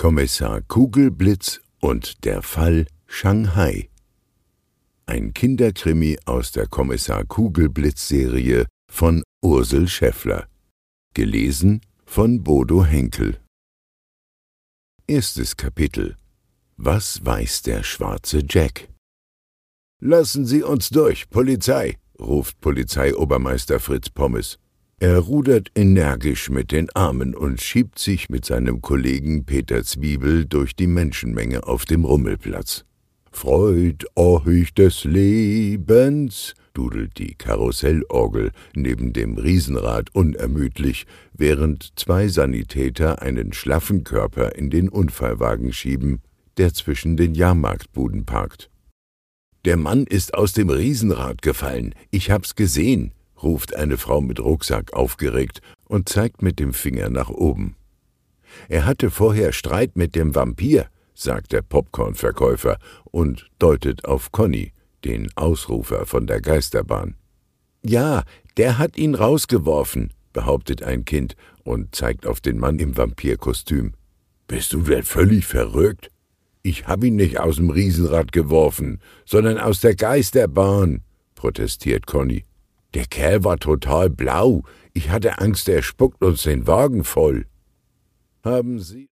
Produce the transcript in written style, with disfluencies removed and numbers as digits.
Kommissar Kugelblitz und der Fall Shanghai. Ein Kinderkrimi aus der Kommissar Kugelblitz-Serie von Ursel Schäffler. Gelesen von Bodo Henkel. Erstes Kapitel. Was weiß der schwarze Jack? »Lassen Sie uns durch, Polizei«, ruft Polizeiobermeister Fritz Pommes. Er rudert energisch mit den Armen und schiebt sich mit seinem Kollegen Peter Zwiebel durch die Menschenmenge auf dem Rummelplatz. »Freut euch des Lebens«, dudelt die Karussellorgel neben dem Riesenrad unermüdlich, während zwei Sanitäter einen schlaffen Körper in den Unfallwagen schieben, der zwischen den Jahrmarktbuden parkt. »Der Mann ist aus dem Riesenrad gefallen, ich hab's gesehen«, ruft eine Frau mit Rucksack aufgeregt und zeigt mit dem Finger nach oben. »Er hatte vorher Streit mit dem Vampir«, sagt der Popcornverkäufer und deutet auf Conny, den Ausrufer von der Geisterbahn. »Ja, der hat ihn rausgeworfen«, behauptet ein Kind und zeigt auf den Mann im Vampirkostüm. »Bist du denn völlig verrückt? Ich hab ihn nicht aus dem Riesenrad geworfen, sondern aus der Geisterbahn«, protestiert Conny. »Der Kerl war total blau. Ich hatte Angst, er spuckt uns den Wagen voll.« »Haben Sie